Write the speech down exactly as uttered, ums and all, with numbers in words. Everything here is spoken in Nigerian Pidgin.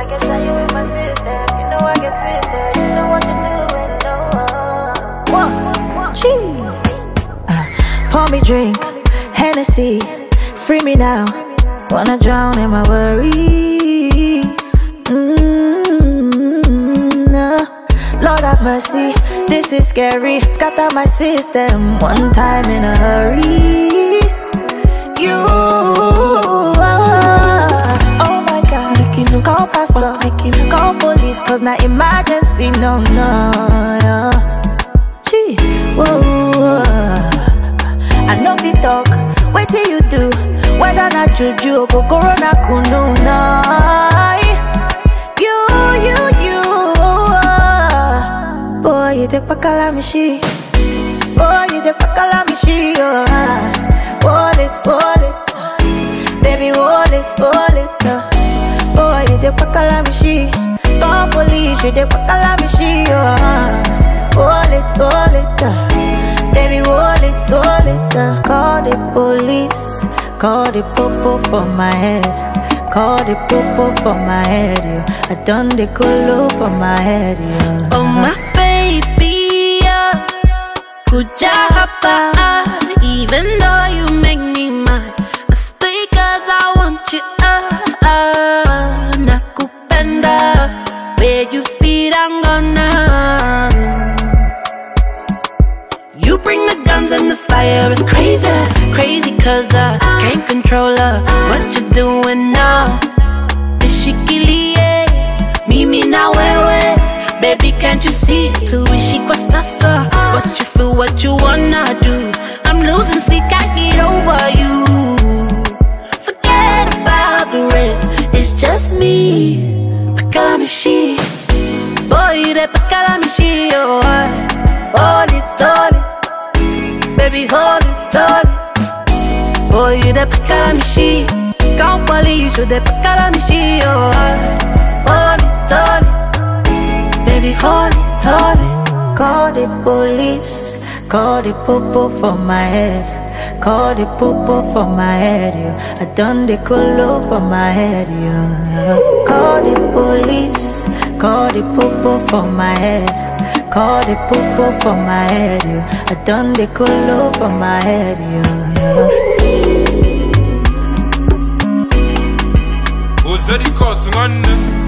can show you with my system. You know I get twisted. You know what you're doing, no one. One, Gee. Uh, pour me drink, Hennessy, free me now. Wanna drown in my worries. Mm-hmm. uh, Lord have mercy, this is scary. Scatter my system, one time in a hurry. You, oh my God, call pastor, call police, cause not emergency, no, no, no. Gee, whoa, I know we talk, wait till you do. Whether not juju, go corona kununa. You, you, you, boy, you the pakalamishi. Boy, you the pakalamishi, oh. Hold it, hold it, baby, hold it, hold it, uh. Boy, you the pakalamishi. Call police, you the pakalamishi, oh. Hold it, hold it, uh. Baby, hold it, hold it, uh. Call the police, call the popo for my head, call the popo for my head, yeah. I done the colo for my head, yeah. Oh my baby, yeah. Kuja hapa, even though you make me mad, I stay cause I want you, ah, ah. Nakupenda, where you feel I'm gonna. You bring the guns and the fire is crazy, crazy cause I can't control her. What you doing now? Nishikilie, mimi na wewe. Baby, can't you see? Tuishi kwa sasa. What you feel, what you wanna do. I'm losing sleep, can't get over you. Forget about the rest, it's just me. Pakalamishi, boy, that pakalamishi, oh. Hold it, hold it, baby, hold it, hold it. Boy, you the pakalamishi. Call police, you the pakalamishi, oh. Hold it, hold it, baby, hold it, hold it. Call the police, call the popo for my head, call the popo for my head, yeah. I done the colo for my head, yeah. Call the police, call the popo for my head, call the popo for my head, yeah. I done the colo for my head, yeah. Ozadi kosi ngane